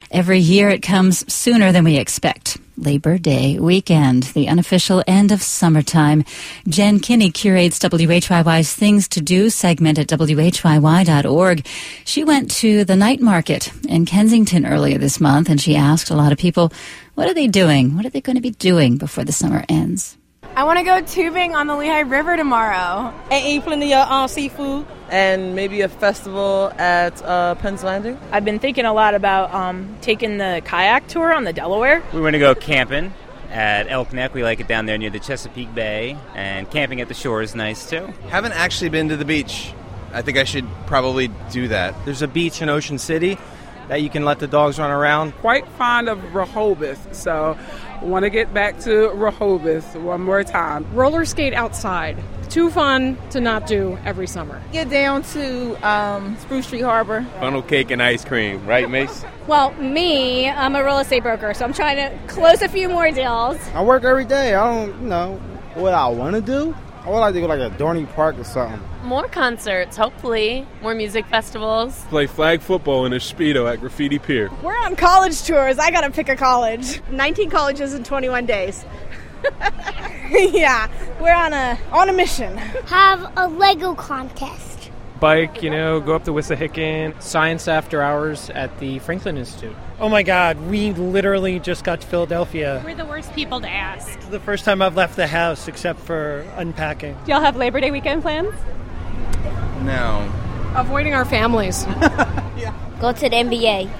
Every year it comes sooner than we expect. Labor Day weekend, the unofficial end of summertime. Jen Kinney curates WHYY's Things to Do segment at WHYY.org. She went to the night market in Kensington earlier this month, and she asked a lot of people, what are they doing? What are they going to be doing before the summer ends? I want to go tubing on the Lehigh River tomorrow. And eat plenty of seafood. And maybe a festival at Penn's Landing. I've been thinking a lot about taking the kayak tour on the Delaware. We want to go camping at Elk Neck. We like it down there near the Chesapeake Bay. And camping at the shore is nice, too. Haven't actually been to the beach. I think I should probably do that. There's a beach in Ocean City that you can let the dogs run around. Quite fond of Rehoboth, so want to get back to Rehoboth one more time. Roller skate outside. Too fun to not do every summer. Get down to Spruce Street Harbor. Funnel cake and ice cream, right, Mace? Well, I'm a real estate broker, so I'm trying to close a few more deals. I work every day. I don't know what I want to do. I would like to go like a Dorney Park or something. More concerts, hopefully. More music festivals. Play flag football in a Speedo at Graffiti Pier. We're on college tours. I gotta pick a college. 19 colleges in 21 days. Yeah, we're on a mission. Have a Lego contest. Bike, go up to Wissahickon. Science after hours at the Franklin Institute. Oh my God, we literally just got to Philadelphia. We're the worst people to ask. It's the first time I've left the house except for unpacking. Do y'all have Labor Day weekend plans? No. Avoiding our families. Yeah. Go to the NBA.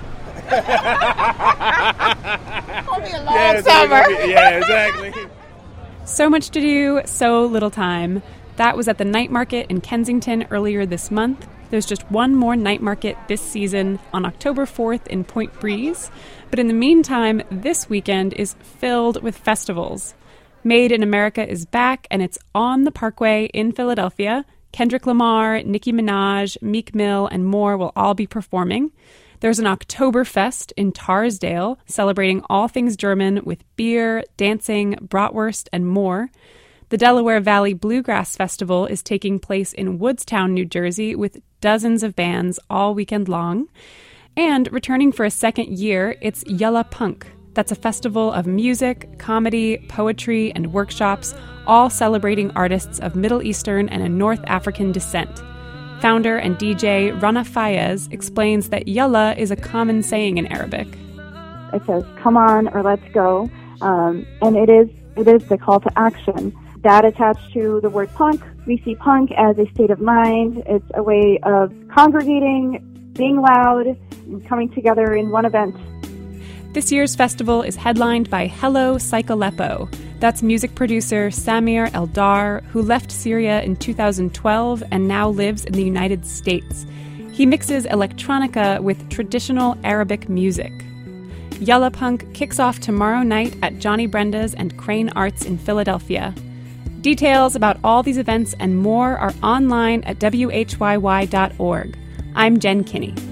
Only a long summer. Yeah, exactly. So much to do, so little time. That was at the night market in Kensington earlier this month. There's just one more night market this season on October 4th in Point Breeze. But in the meantime, this weekend is filled with festivals. Made in America is back, and it's on the Parkway in Philadelphia. Kendrick Lamar, Nicki Minaj, Meek Mill, and more will all be performing. There's an Oktoberfest in Tarsdale, celebrating all things German with beer, dancing, bratwurst, and more. The Delaware Valley Bluegrass Festival is taking place in Woodstown, New Jersey, with dozens of bands all weekend long. And returning for a second year, it's Yalla Punk. That's a festival of music, comedy, poetry, and workshops, all celebrating artists of Middle Eastern and a North African descent. Founder and DJ Rana Fayez explains that Yalla is a common saying in Arabic. It says, come on, or let's go. And it is the call to action. That attached to the word punk, we see punk as a state of mind. It's a way of congregating, being loud, and coming together in one event. This year's festival is headlined by Hello Psycholepo. That's music producer Samir Eldar, who left Syria in 2012 and now lives in the United States. He mixes electronica with traditional Arabic music. Yalla Punk kicks off tomorrow night at Johnny Brenda's and Crane Arts in Philadelphia. Details about all these events and more are online at WHYY.org. I'm Jen Kinney.